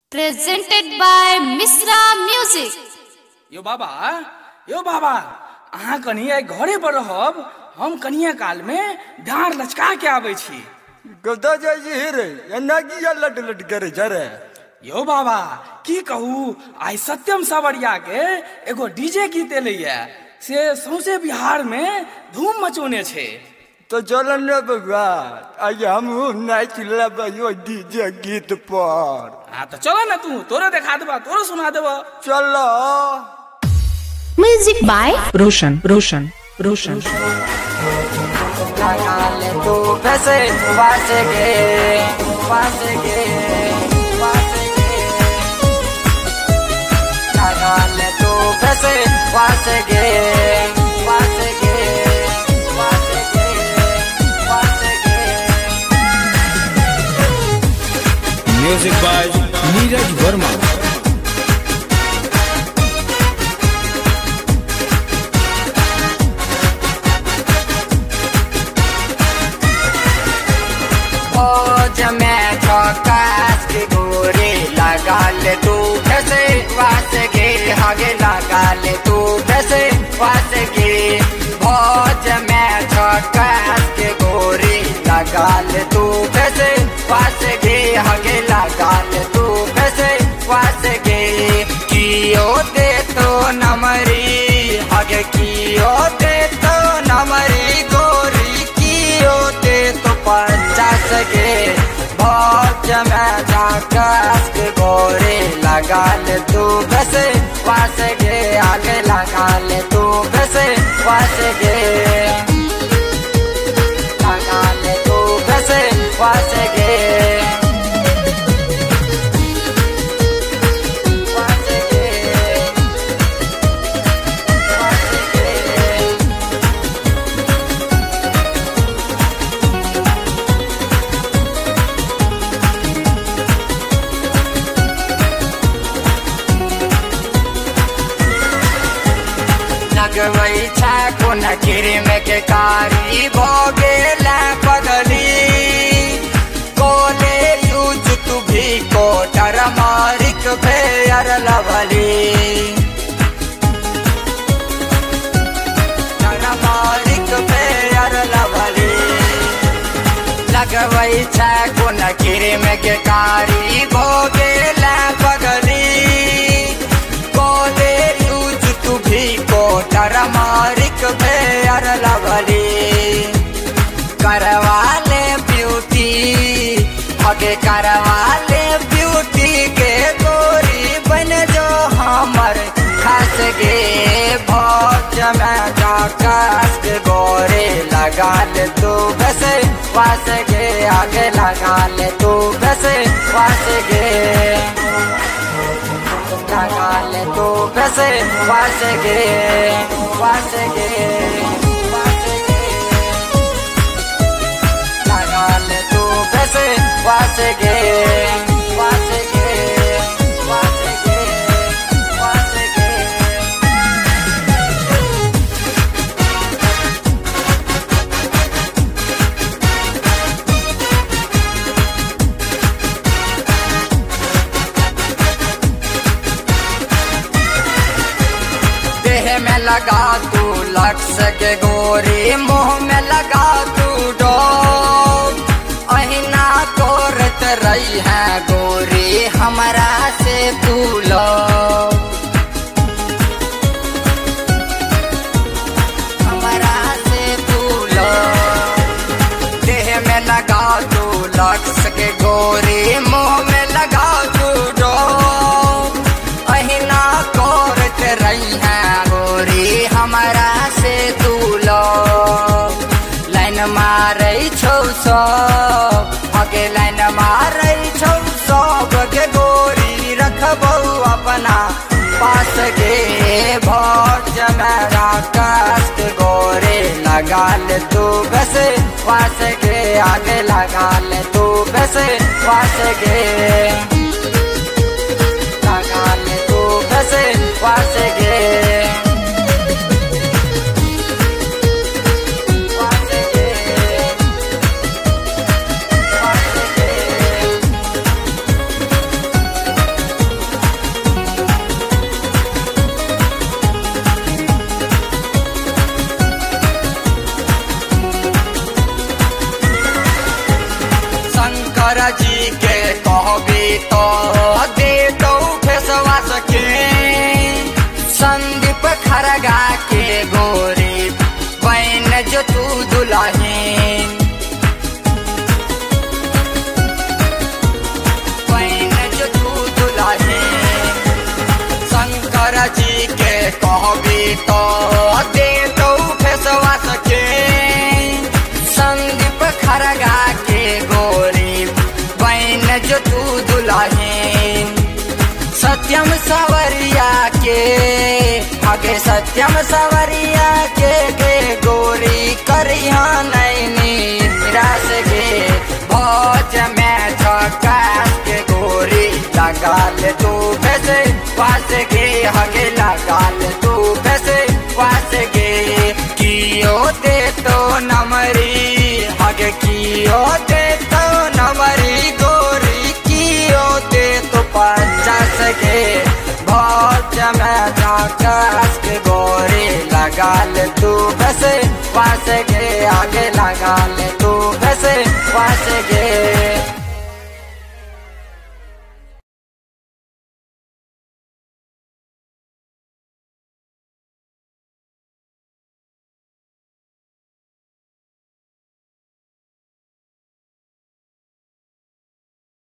Presented by Misra Music. यो बाबा अहाँ कनिया घरे पर रहब, हम कनिया काल में डार लचका के आवे छी। गदा जाय छी रे, एना की लट लट करे जरे। यो बाबा की कहू, आई सत्यम सावरिया के एगो डीजे गीत एलैया से सौसे बिहार में धूम मचोने छे। तो चलन रे बबुआ, आज हम नाच लेबो डीजे गीत पर। हाँ तो चलो ना, तू तोरे देखा देबा, तोरे सुना देबा। चलो। Music by रोशन। लगाले तू पैसे वासे गे लगाले तू पैसे वासे गे म्यूजिक बाय नीरज वर्मा। मैं चौकास की गोरी लगा ले तू कैसे वास गे आगे लगा ले तू कैसे वास गे भोज मैं चौकास की गोरी लगा ले तू कैसे वास गे आगे लगा ले तू कैसे वास गे कियो दे तो नमरी आगे कियो दे तो नमरी गोरी कियो दे तो 50 गे मैं जाकर के गोरे लगा ले तू वैसे वास गे आगे लगा ले तू वैसे वास गे लगा ले तू वैसे वास गे लगवई छा को नखिरी में के कारी भोगे ला पगली कोले यूज तू भी को डर मारिक फेयर लवली डर मारिक फेयर लवली लगवई छा को नखिरी में के कारी भोगे ला पगली कोले यूज तू भी मारिक फेयर लवली करवा ले ब्यूटी आगे करवा ले ब्यूटी के गोरी बन जो हमर खास गे भोज में जाकर के गोरे लगा ले तू वैसे वास गे आगे लगा ले तू वैसे वास गे लगा ले तू वैसे वास गे लगा ले तू वैसे वास गे में लगा तू लक्स के गोरी मुंह में लगा तू डोब अहिना कोरत रही है गोरी हमारा से भूलो हमारा से भूलो देह में लगा तू लक्स के गोरी मुंह में लगा तू डोब अहिना कोरत रही है हमारा से तू लो लाइन मारे छौ सब आगे लाइन मारे छौ सब के गोरी रखबो अपना पास गे भोज मेरा कष्ट गोरे लगा ले तू वैसे वास गे आगे लगा ले तू वैसे वास गे लगा ले तू वैसे वास गे दे तो फेसवा सके संदीप खरगा के गोरी बहन जो तू दुल्हन बहन जो तू दुल्हन शंकर जी के कहबी तो दे तो फेसवा सके संदीप खरगा के गोरी बहन जो तू दुल्हन सत्यम सवरिया के आगे सत्यम सवरिया के गोरी करिया नैनी निराश गे भोज में झकास के गोरी लगा ले तू पैसे पास गे हगे लगा ले तू पैसे पास गे कियो दे तो नमरी हगे कियो दे तो नमरी गोरी कियो दे तो 50 गे भोज में झकास के गोरी लगा ले तू पैसे पास गे आगे लगा ले